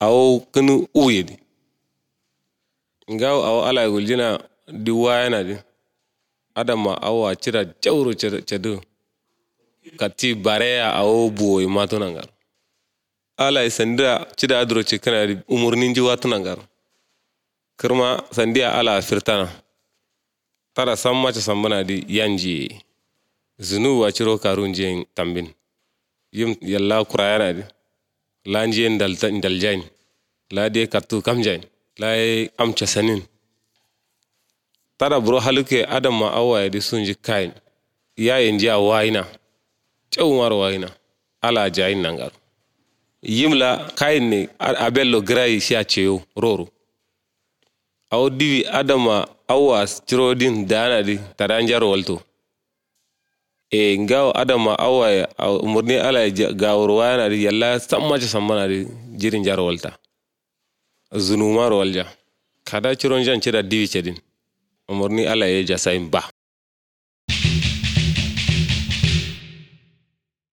awo kunu uyedi ngaw awo ala guljina di wayana di adama awa cira jawro cedu kati bareya awo buwoy matunangar ala sandira cida adro cikana di umurnin ji watunangar kirma sandiya ala firtana tara samma ta sambana di yanji zunu wa ciro karun je tambin yim yalla kurayana di lanji ndaljain la de kattu kamjain la amcha sanin tara bro haluke adam ma awa di sunji kain ya yanji a wayina cewmar wayina ala jayin nangar yimla kain ne abello grai shi a ceyo roro aw diwi adama awa ciro din dana di taranjar walto ngaw adama awa umurni ala gawur wayana di yalla sammace sambana di jirin jar walta zunumar walja kada ciron jan cida diwi cedin umurni ala ya jasain ba